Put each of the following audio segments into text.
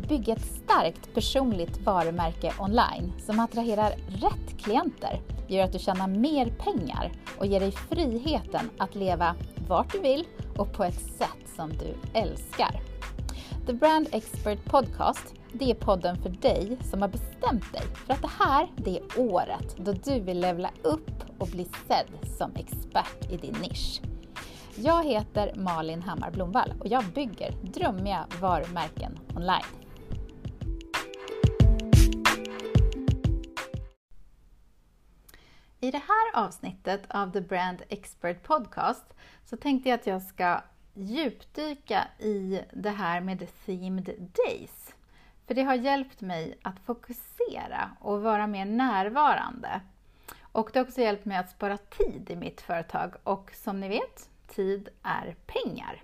bygga ett starkt personligt varumärke online som attraherar rätt klienter, gör att du tjänar mer pengar och ger dig friheten att leva vart du vill och på ett sätt som du älskar. The Brand Expert Podcast, det är podden för dig som har bestämt dig för att det här det är året då du vill levla upp och bli sedd som expert i din nisch. Jag heter Malin Hammar Blomvall och jag bygger drömmiga varumärken online. I det här avsnittet av The Brand Expert Podcast så tänkte jag att jag ska djupdyka i det här med Themed Days. För det har hjälpt mig att fokusera och vara mer närvarande. Och det har också hjälpt mig att spara tid i mitt företag. Och som ni vet, tid är pengar.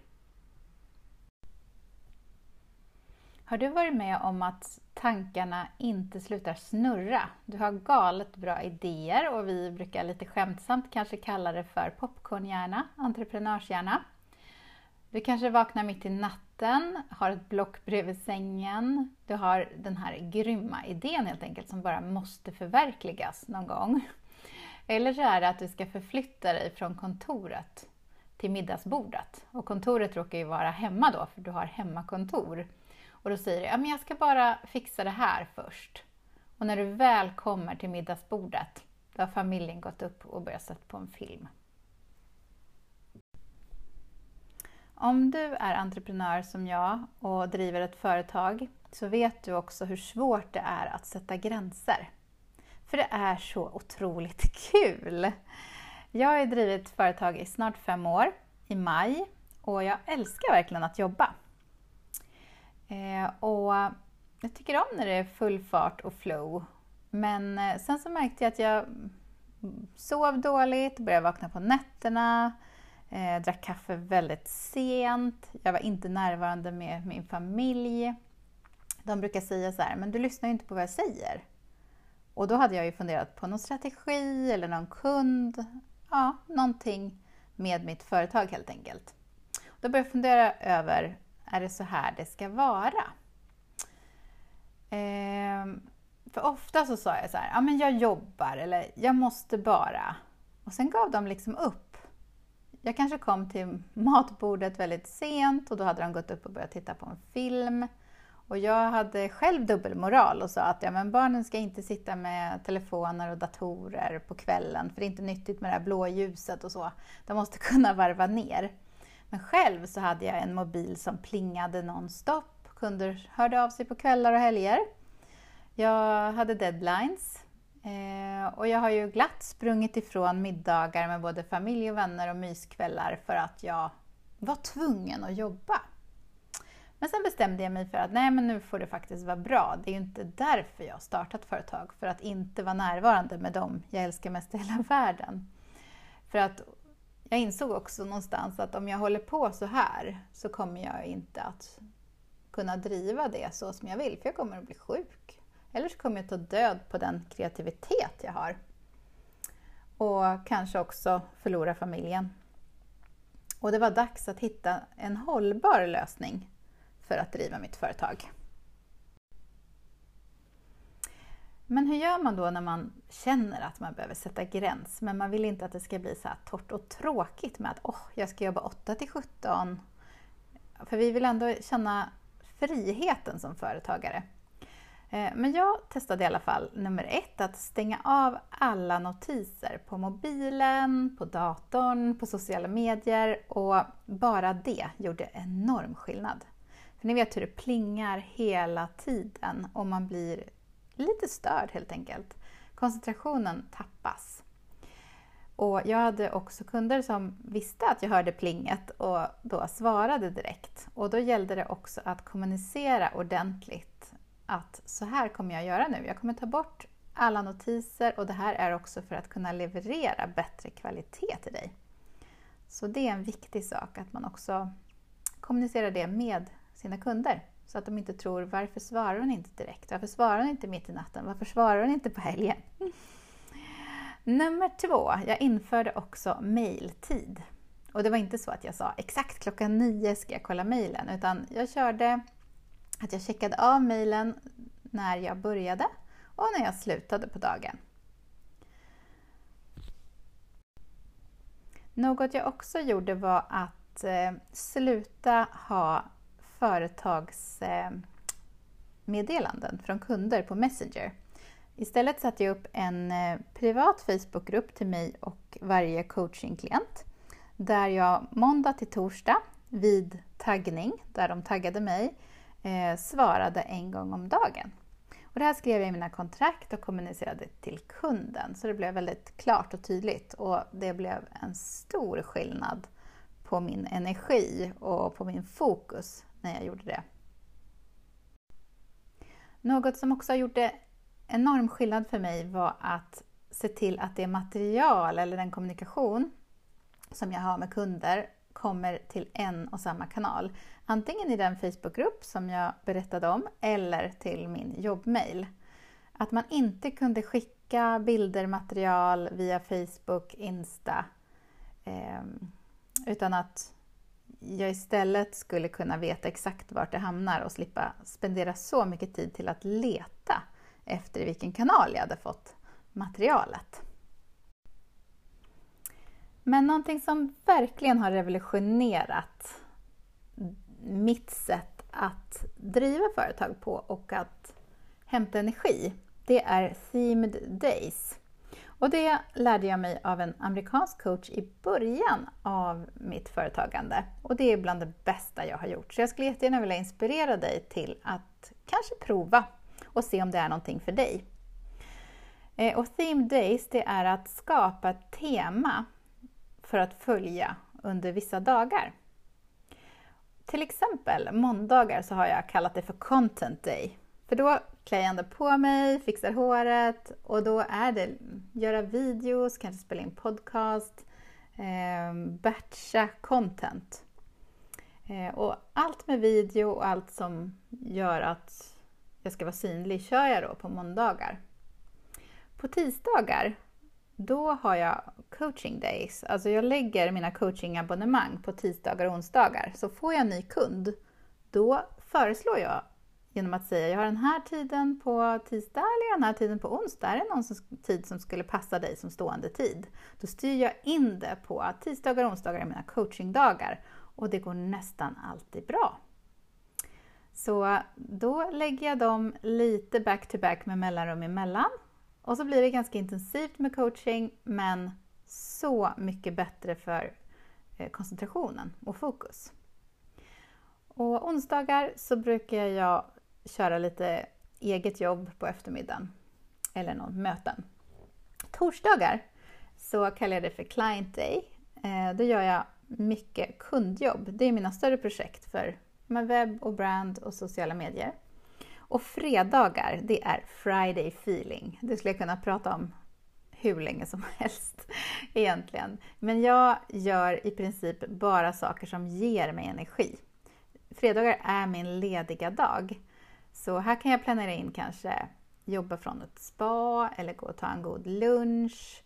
Har du varit med om att tankarna inte slutar snurra? Du har galet bra idéer och vi brukar lite skämtsamt kanske kalla det för popcornhjärna, entreprenörshjärna. Du kanske vaknar mitt i natten, har ett block bredvid sängen. Du har den här grymma idén helt enkelt som bara måste förverkligas någon gång. Eller så är det att du ska förflytta dig från kontoret till middagsbordet. Och kontoret råkar ju vara hemma då, för du har hemmakontor. Och då säger du, ja men jag ska bara fixa det här först. Och när du väl kommer till middagsbordet, då har familjen gått upp och börjat sätta på en film. Om du är entreprenör som jag och driver ett företag så vet du också hur svårt det är att sätta gränser. För det är så otroligt kul! Jag har drivit företag i snart 5 år, i maj, och jag älskar verkligen att jobba. Och jag tycker om när det är full fart och flow. Men sen så märkte jag att jag sov dåligt, började vakna på nätterna, drack kaffe väldigt sent. Jag var inte närvarande med min familj. De brukar säga så här, men du lyssnar ju inte på vad jag säger. Och då hade jag ju funderat på någon strategi eller någon kund. Ja, någonting med mitt företag helt enkelt. Då började jag fundera över, är det så här det ska vara? För ofta så sa jag så här, ja men jag jobbar eller jag måste bara. Och sen gav de liksom upp. Jag kanske kom till matbordet väldigt sent och då hade de gått upp och börjat titta på en film. Och jag hade själv dubbelmoral och sa att ja, men barnen ska inte sitta med telefoner och datorer på kvällen. För det är inte nyttigt med det här blå ljuset och så. De måste kunna varva ner. Men själv så hade jag en mobil som plingade nonstop. Kunder hörde av sig på kvällar och helger. Jag hade deadlines. Och jag har ju glatt sprungit ifrån middagar med både familj och vänner och myskvällar för att jag var tvungen att jobba. Men sen bestämde jag mig för att nej, men nu får det faktiskt vara bra. Det är ju inte därför jag har startat företag. För att inte vara närvarande med dem jag älskar mest i hela världen. För att jag insåg också någonstans att om jag håller på så här så kommer jag inte att kunna driva det så som jag vill. För jag kommer att bli sjuk. Eller så kommer jag ta död på den kreativitet jag har. Och kanske också förlora familjen. Och det var dags att hitta en hållbar lösning för att driva mitt företag. Men hur gör man då när man känner att man behöver sätta gräns, men man vill inte att det ska bli så här torrt och tråkigt med att jag ska jobba 8-17. För vi vill ändå känna friheten som företagare. Men jag testade i alla fall nummer 1 att stänga av alla notiser på mobilen, på datorn, på sociala medier, och bara det gjorde enorm skillnad. För ni vet hur det plingar hela tiden och man blir lite störd helt enkelt. Koncentrationen tappas. Och jag hade också kunder som visste att jag hörde plinget och då svarade direkt. Och då gällde det också att kommunicera ordentligt. Att så här kommer jag göra nu. Jag kommer ta bort alla notiser och det här är också för att kunna leverera bättre kvalitet till dig. Så det är en viktig sak att man också kommunicerar det med sina kunder. Så att de inte tror, varför svarar hon inte direkt? Varför svarar hon inte mitt i natten? Varför svarar hon inte på helgen? Nummer 2, jag införde också mailtid. Och det var inte så att jag sa exakt klockan 9 ska jag kolla mailen. Utan jag körde att jag checkade av mejlen när jag började och när jag slutade på dagen. Något jag också gjorde var att sluta ha företagsmeddelanden från kunder på Messenger. Istället satte jag upp en privat Facebookgrupp till mig och varje coachingklient där jag måndag till torsdag vid taggning, där de taggade mig, svarade en gång om dagen. Och det här skrev jag i mina kontrakt och kommunicerade till kunden. Så det blev väldigt klart och tydligt. Och det blev en stor skillnad på min energi och på min fokus när jag gjorde det. Något som också gjorde enorm skillnad för mig var att se till att det material eller den kommunikation som jag har med kunder kommer till en och samma kanal. Antingen i den Facebookgrupp som jag berättade om eller till min jobbmail. Att man inte kunde skicka bilder, material via Facebook, Insta. Utan att jag istället skulle kunna veta exakt vart det hamnar och slippa spendera så mycket tid till att leta efter vilken kanal jag hade fått materialet. Men någonting som verkligen har revolutionerat mitt sätt att driva företag på och att hämta energi, det är Themed Days. Och det lärde jag mig av en amerikansk coach i början av mitt företagande. Och det är bland det bästa jag har gjort. Så jag skulle jättegärna vilja inspirera dig till att kanske prova och se om det är någonting för dig. Och Themed Days, det är att skapa ett tema för att följa under vissa dagar. Till exempel måndagar så har jag kallat det för Content Day. För då klär jag ändå på mig, fixar håret och då är det göra videos, kanske spela in podcast, batcha content. Och allt med video och allt som gör att jag ska vara synlig kör jag då på måndagar. På tisdagar då har jag coaching days. Alltså jag lägger mina coachingabonnemang på tisdagar och onsdagar. Så får jag en ny kund, då föreslår jag genom att säga jag har den här tiden på tisdag eller den här tiden på onsdag. Är det någon tid som skulle passa dig som stående tid? Då styr jag in det på att tisdagar och onsdagar är mina coachingdagar. Och det går nästan alltid bra. Så då lägger jag dem lite back to back med mellanrum emellan. Och så blir det ganska intensivt med coaching, men så mycket bättre för koncentrationen och fokus. Och onsdagar så brukar jag köra lite eget jobb på eftermiddagen eller någon möten. Torsdagar så kallar jag det för Client Day. Då gör jag mycket kundjobb. Det är mina större projekt för webb och brand och sociala medier. Och fredagar, det är Friday feeling. Det skulle jag kunna prata om hur länge som helst egentligen. Men jag gör i princip bara saker som ger mig energi. Fredagar är min lediga dag. Så här kan jag planera in kanske jobba från ett spa eller gå och ta en god lunch.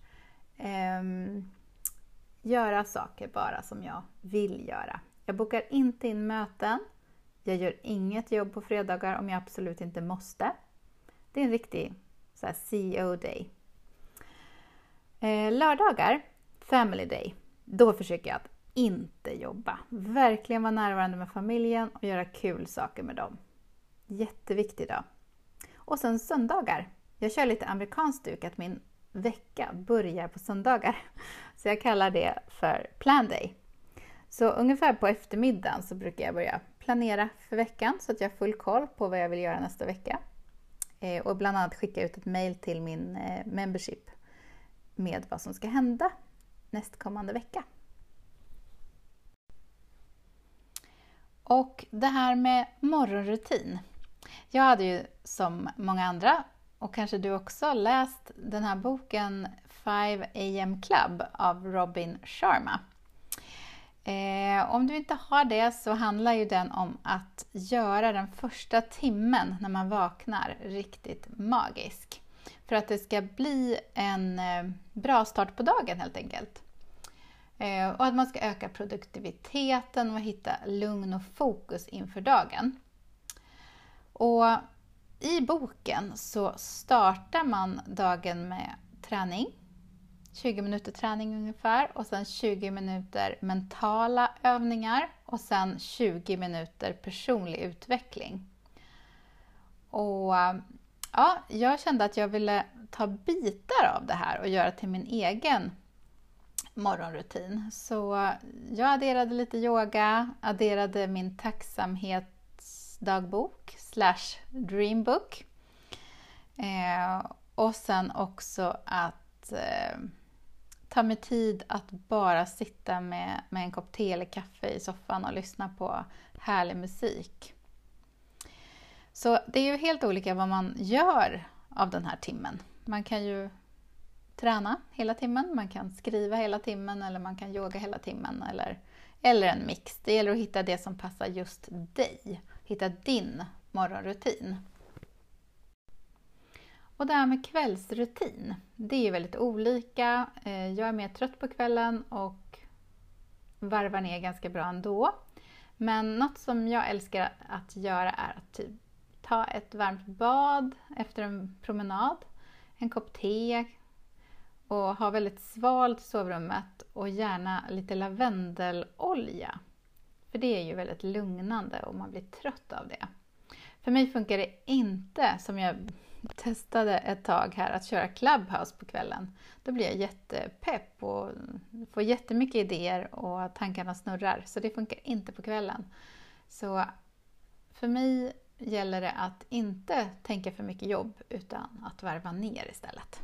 Göra saker bara som jag vill göra. Jag bokar inte in möten. Jag gör inget jobb på fredagar om jag absolut inte måste. Det är en riktig så här, CEO-day. Lördagar, Family Day. Då försöker jag att inte jobba. Verkligen vara närvarande med familjen och göra kul saker med dem. Jätteviktig dag. Och sen söndagar. Jag kör lite amerikanskt stuk att min vecka börjar på söndagar. Så jag kallar det för Plan Day. Så ungefär på eftermiddagen så brukar jag börja planera för veckan så att jag har full koll på vad jag vill göra nästa vecka. Och bland annat skicka ut ett mail till min membership med vad som ska hända nästkommande vecka. Och det här med morgonrutin. Jag hade ju som många andra, och kanske du också, läst den här boken 5 AM Club av Robin Sharma. Om du inte har det så handlar ju den om att göra den första timmen när man vaknar riktigt magisk. För att det ska bli en bra start på dagen helt enkelt. Och att man ska öka produktiviteten och hitta lugn och fokus inför dagen. Och i boken så startar man dagen med träning. 20 minuter träning ungefär och sen 20 minuter mentala övningar och sen 20 minuter personlig utveckling. Och ja, jag kände att jag ville ta bitar av det här och göra till min egen morgonrutin. Så jag adderade lite yoga, adderade min tacksamhetsdagbok / dreambook. Och sen också att ta mig tid att bara sitta med en kopp te eller kaffe i soffan och lyssna på härlig musik. Så det är ju helt olika vad man gör av den här timmen. Man kan ju träna hela timmen, man kan skriva hela timmen eller man kan yoga hela timmen eller en mix. Det gäller att hitta det som passar just dig. Hitta din morgonrutin. Och det här med kvällsrutin, det är ju väldigt olika. Jag är mer trött på kvällen och varvar ner ganska bra ändå. Men något som jag älskar att göra är att typ ta ett varmt bad efter en promenad, en kopp te och ha väldigt svalt i sovrummet och gärna lite lavendelolja. För det är ju väldigt lugnande och man blir trött av det. För mig funkar det inte, som jag testade ett tag här, att köra Clubhouse på kvällen. Då blir jag jättepepp och får jättemycket idéer och tankarna snurrar. Så det funkar inte på kvällen. Så för mig gäller det att inte tänka för mycket jobb utan att varva ner istället.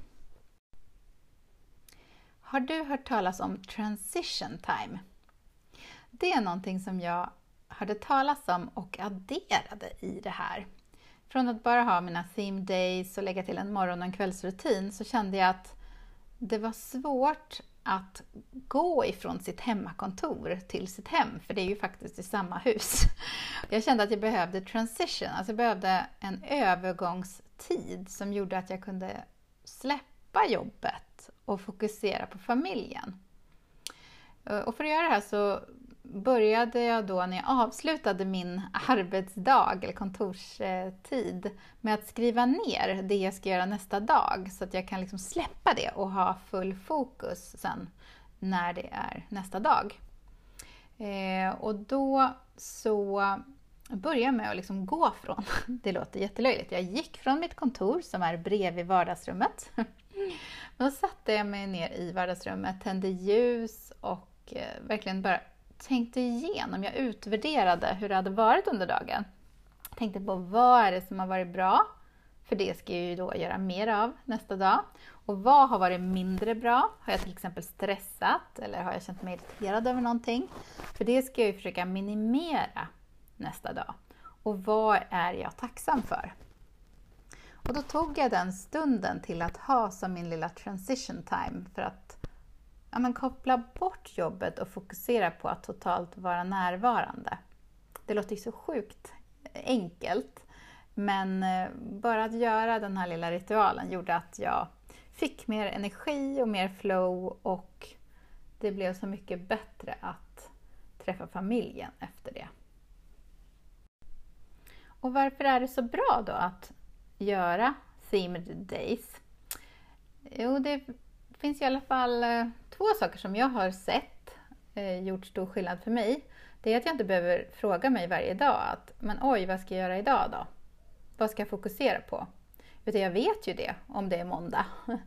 Har du hört talas om transition time? Det är någonting som jag hörde talas om och adderade i det här. Från att bara ha mina theme days och lägga till en morgon- och en kvällsrutin så kände jag att det var svårt att gå ifrån sitt hemmakontor till sitt hem, för det är ju faktiskt i samma hus. Jag kände att jag behövde transition, alltså jag behövde en övergångstid som gjorde att jag kunde släppa jobbet och fokusera på familjen. Och för att göra det här så började jag då när jag avslutade min arbetsdag eller kontorstid med att skriva ner det jag ska göra nästa dag så att jag kan liksom släppa det och ha full fokus sen när det är nästa dag. Och då så började jag med att liksom gå från, det låter jättelöjligt, jag gick från mitt kontor som är bredvid vardagsrummet. Då satte jag mig ner i vardagsrummet, tände ljus och verkligen bara tänkte igenom, jag utvärderade hur det hade varit under dagen. Tänkte på vad är det som har varit bra, för det ska jag ju då göra mer av nästa dag. Och vad har varit mindre bra? Har jag till exempel stressat eller har jag känt mig irriterad över någonting? För det ska jag ju försöka minimera nästa dag. Och vad är jag tacksam för? Och då tog jag den stunden till att ha som min lilla transition time för att koppla bort jobbet och fokusera på att totalt vara närvarande. Det låter ju så sjukt enkelt, men bara att göra den här lilla ritualen gjorde att jag fick mer energi och mer flow och det blev så mycket bättre att träffa familjen efter det. Och varför är det så bra då att göra themed days? Jo, det finns i alla fall 2 saker som jag har sett gjort stor skillnad för mig. Det är att jag inte behöver fråga mig varje dag oj, vad ska jag göra idag då? Vad ska jag fokusera på? Utan jag vet ju det om det är måndag.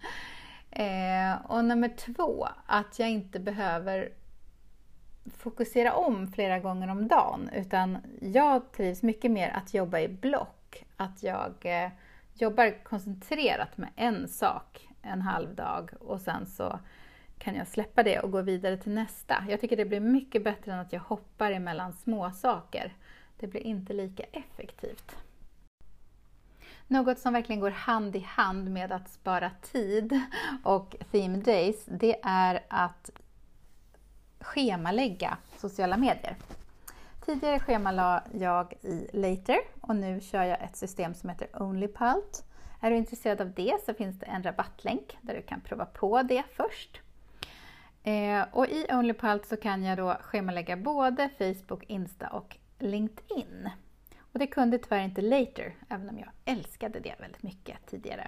Och nummer 2, att jag inte behöver fokusera om flera gånger om dagen. Utan jag trivs mycket mer att jobba i block. Att jag jobbar koncentrerat med en sak en halv dag och sen så kan jag släppa det och gå vidare till nästa. Jag tycker det blir mycket bättre än att jag hoppar emellan små saker. Det blir inte lika effektivt. Något som verkligen går hand i hand med att spara tid och theme days, det är att schemalägga sociala medier. Tidigare schemalade jag i Later och nu kör jag ett system som heter Onlypult. Är du intresserad av det så finns det en rabattlänk där du kan prova på det först. Och i Onlypult så kan jag då schemalägga både Facebook, Insta och LinkedIn. Och det kunde tyvärr inte Later, även om jag älskade det väldigt mycket tidigare.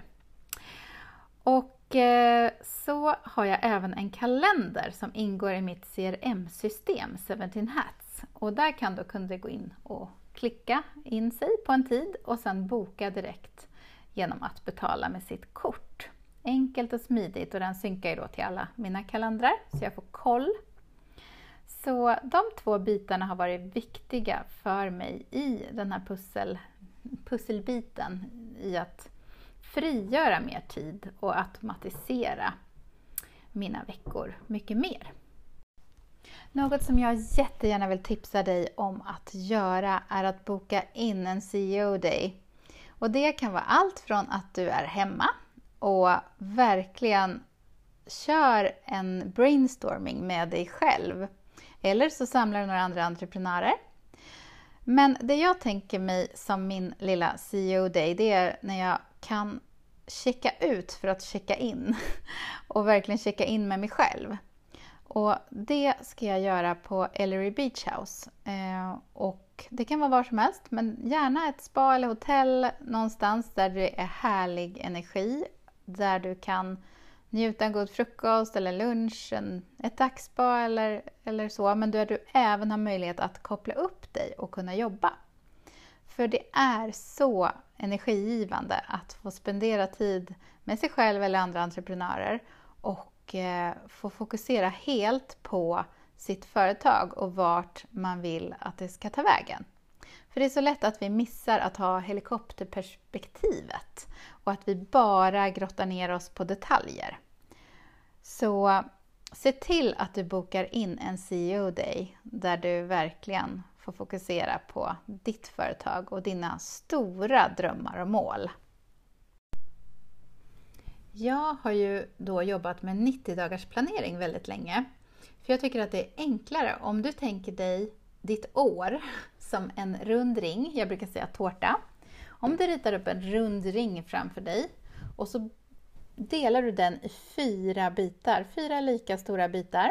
Och så har jag även en kalender som ingår i mitt CRM-system 17 Hats. Och där kan då kunder gå in och klicka in sig på en tid och sen boka direkt genom att betala med sitt kort. Enkelt och smidigt, och den synkar ju då till alla mina kalendrar så jag får koll. Så de 2 bitarna har varit viktiga för mig i den här pusselbiten i att frigöra mer tid och automatisera mina veckor mycket mer. Något som jag jättegärna vill tipsa dig om att göra är att boka in en CEO Day. Och det kan vara allt från att du är hemma och verkligen kör en brainstorming med dig själv. Eller så samlar du några andra entreprenörer. Men det jag tänker mig som min lilla CEO Day, det är när jag kan checka ut för att checka in. Och verkligen checka in med mig själv. Och det ska jag göra på Ellery Beach House. Och det kan vara var som helst, men gärna ett spa eller hotell någonstans där det är härlig energi. Där du kan njuta en god frukost eller lunch, ett dagspa eller så. Men där du även har möjlighet att koppla upp dig och kunna jobba. För det är så energigivande att få spendera tid med sig själv eller andra entreprenörer. Och få fokusera helt på sitt företag och vart man vill att det ska ta vägen. För det är så lätt att vi missar att ha helikopterperspektivet och att vi bara grottar ner oss på detaljer. Så se till att du bokar in en CEO Day där du verkligen får fokusera på ditt företag och dina stora drömmar och mål. Jag har ju då jobbat med 90-dagars planering väldigt länge. För jag tycker att det är enklare om du tänker dig ditt år som en rund ring. Jag brukar säga tårta. Om du ritar upp en rund ring framför dig och så delar du den i 4 bitar. 4 lika stora bitar.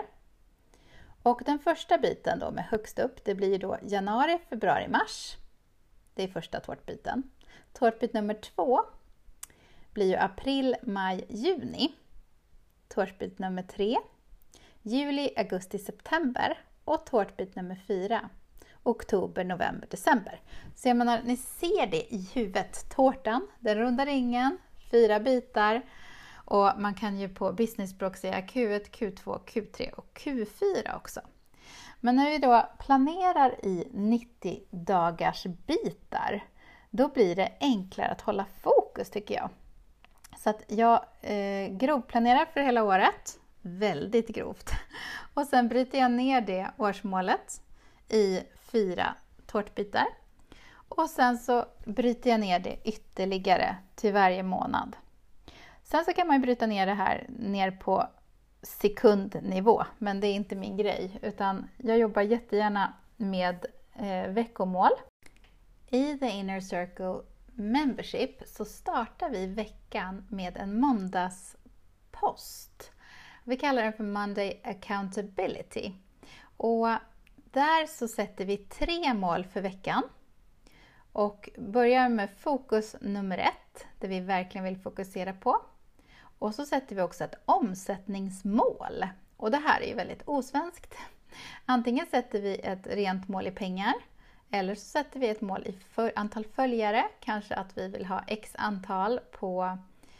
Och den första biten då med högst upp, det blir då januari, februari, mars. Det är första tårtbiten. Tårtbit nummer 2 blir ju april, maj, juni. Tårtbit nummer 3, juli, augusti, september. Och tårtbit nummer 4, oktober, november, december. Så jag menar, ni ser det i huvudet. Tårtan, den runda ringen, 4 bitar. Och man kan ju på businessspråk säga Q1, Q2, Q3 och Q4 också. Men när vi då planerar i 90 dagars bitar, då blir det enklare att hålla fokus tycker jag. Så att jag grovplanerar för hela året, väldigt grovt. Och sen bryter jag ner det årsmålet i 4 tårtbitar. Och sen så bryter jag ner det ytterligare till varje månad. Sen så kan man ju bryta ner det här ner på sekundnivå, men det är inte min grej. Utan jag jobbar jättegärna med veckomål. I The Inner Circle Membership så startar vi veckan med en måndagspost. Vi kallar den för Monday Accountability. Och där så sätter vi 3 mål för veckan. Och börjar med fokus nummer 1, det vi verkligen vill fokusera på. Och så sätter vi också ett omsättningsmål. Och det här är ju väldigt osvenskt. Antingen sätter vi ett rent mål i pengar. Eller så sätter vi ett mål i antal följare. Kanske att vi vill ha x antal på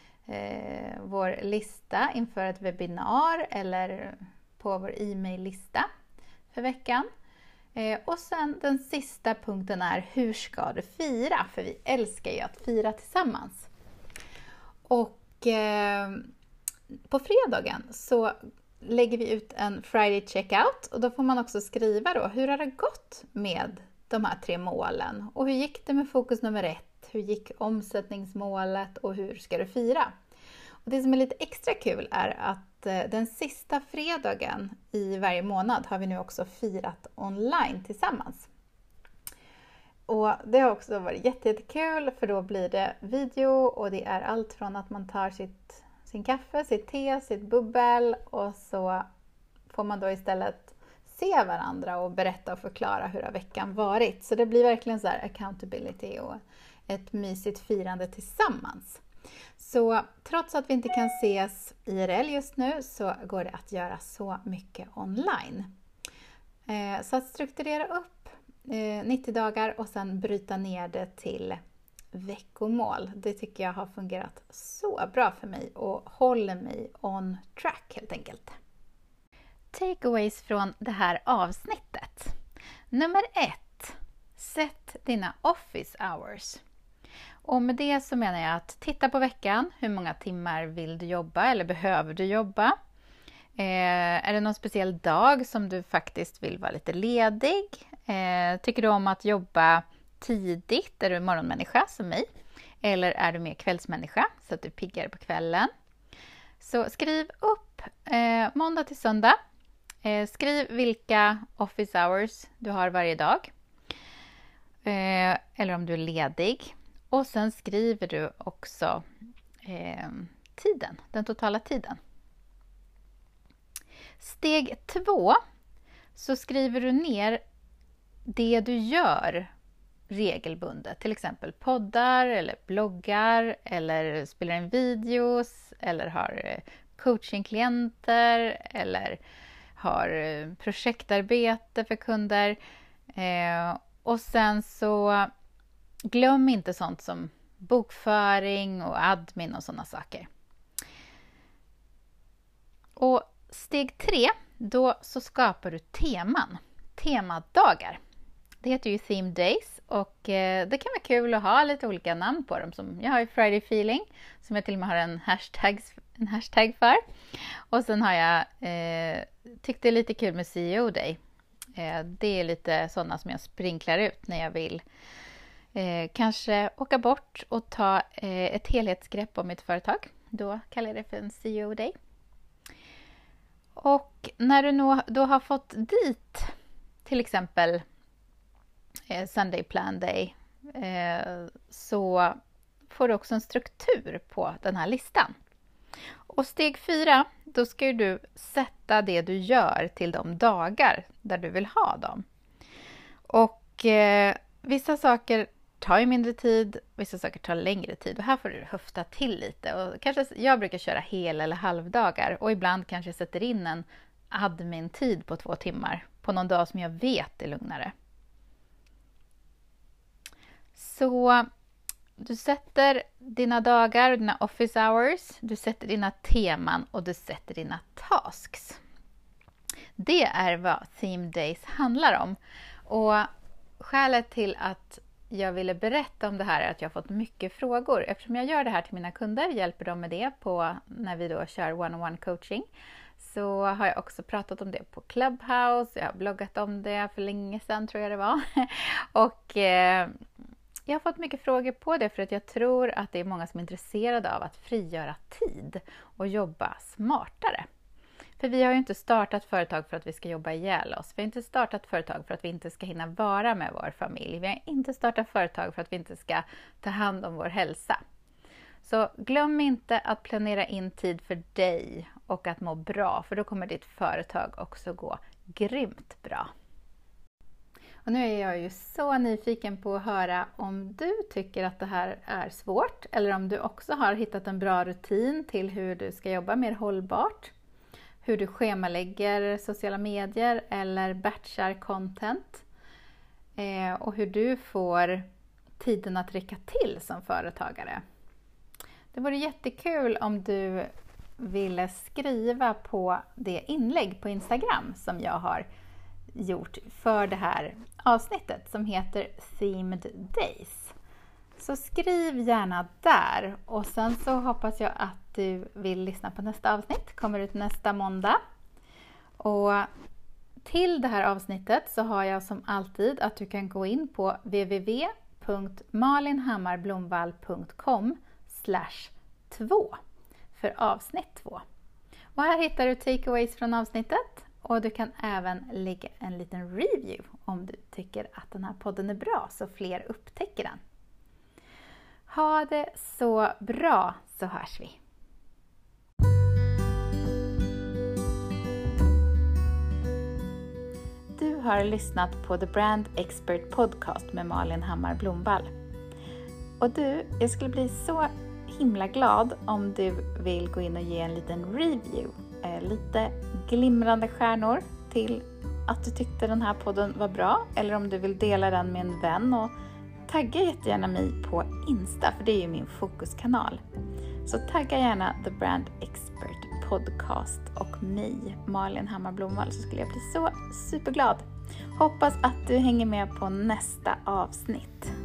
vår lista inför ett webbinar. Eller på vår e-mail-lista för veckan. Och sen den sista punkten är hur ska du fira? För vi älskar ju att fira tillsammans. Och på fredagen så lägger vi ut en Friday checkout. Och då får man också skriva då, hur har det gått med de här 3 målen? Och hur gick det med fokus nummer 1? Hur gick omsättningsmålet? Och hur ska du fira? Och det som är lite extra kul är att den sista fredagen i varje månad har vi nu också firat online tillsammans. Och det har också varit jättekul för då blir det video och det är allt från att man tar sin kaffe, sitt te, sitt bubbel och så får man då istället se varandra och berätta och förklara hur har veckan varit. Så det blir verkligen så här accountability och ett mysigt firande tillsammans. Så trots att vi inte kan ses IRL just nu så går det att göra så mycket online. Så att strukturera upp 90 dagar och sen bryta ner det till veckomål. Det tycker jag har fungerat så bra för mig och håller mig on track helt enkelt. Takeaways från det här avsnittet. Nummer 1. Sätt dina office hours. Och med det så menar jag att titta på veckan. Hur många timmar vill du jobba eller behöver du jobba? Är det någon speciell dag som du faktiskt vill vara lite ledig? Tycker du om att jobba tidigt? Är du en morgonmänniska som mig? Eller är du mer kvällsmänniska så att du piggar på kvällen? Så skriv upp måndag till söndag. Skriv vilka office hours du har varje dag. Eller om du är ledig. Och sen skriver du också tiden, den totala tiden. Steg 2 så skriver du ner det du gör regelbundet. Till exempel poddar eller bloggar eller spelar in videos eller har coachingklienter eller har projektarbete för kunder. Och sen så glöm inte sånt som bokföring och admin och sådana saker. Och steg 3, då så skapar du teman. Temadagar. Det heter ju Theme Days och det kan vara kul att ha lite olika namn på dem. Som jag har ju Friday Feeling som jag till och med har en hashtag för. Och sen har jag tyckt det är lite kul med CEO Day. Det är lite sådana som jag sprinklar ut när jag vill kanske åka bort och ta ett helhetsgrepp om mitt företag. Då kallar jag det för en CEO Day. Och när du då har fått dit till exempel Sunday Plan Day så får du också en struktur på den här listan. Och steg 4, då ska du sätta det du gör till de dagar där du vill ha dem. Och vissa saker tar ju mindre tid, vissa saker tar längre tid. Och här får du höfta till lite. Och kanske, jag brukar köra hel- eller halvdagar. Och ibland kanske jag sätter in en admin-tid på 2 timmar. På någon dag som jag vet är lugnare. Så du sätter dina dagar och dina office hours. Du sätter dina teman och du sätter dina tasks. Det är vad Theme Days handlar om. Och skälet till att jag ville berätta om det här är att jag har fått mycket frågor. Eftersom jag gör det här till mina kunder, hjälper dem med det när vi då kör one-on-one coaching. Så har jag också pratat om det på Clubhouse. Jag har bloggat om det för länge sedan tror jag det var. Och jag har fått mycket frågor på det för att jag tror att det är många som är intresserade av att frigöra tid och jobba smartare. För vi har ju inte startat företag för att vi ska jobba ihjäl oss. Vi har inte startat företag för att vi inte ska hinna vara med vår familj. Vi har inte startat företag för att vi inte ska ta hand om vår hälsa. Så glöm inte att planera in tid för dig och att må bra. För då kommer ditt företag också gå grymt bra. Och nu är jag ju så nyfiken på att höra om du tycker att det här är svårt. Eller om du också har hittat en bra rutin till hur du ska jobba mer hållbart. Hur du schemalägger sociala medier eller batchar content. Och hur du får tiden att räcka till som företagare. Det vore jättekul om du ville skriva på det inlägg på Instagram som jag har gjort för det här avsnittet som heter Themed Days. Så skriv gärna där och sen så hoppas jag att du vill lyssna på nästa avsnitt. Kommer ut nästa måndag. Och till det här avsnittet så har jag som alltid att du kan gå in på www.malinhammarblomvall.com/2 för avsnitt 2. Och här hittar du takeaways från avsnittet och du kan även lägga en liten review om du tycker att den här podden är bra så fler upptäcker den. Ha det så bra så hörs vi! har lyssnat på The Brand Expert Podcast med Malin Hammar Blomvall. Och du, jag skulle bli så himla glad om du vill gå in och ge en liten review. Lite glimrande stjärnor till att du tyckte den här podden var bra. Eller om du vill dela den med en vän och tagga jättegärna mig på Insta, för det är ju min fokuskanal. Så tagga gärna The Brand Expert Podcast och mig, Malin Hammar Blomvall, så skulle jag bli så superglad. Hoppas att du hänger med på nästa avsnitt.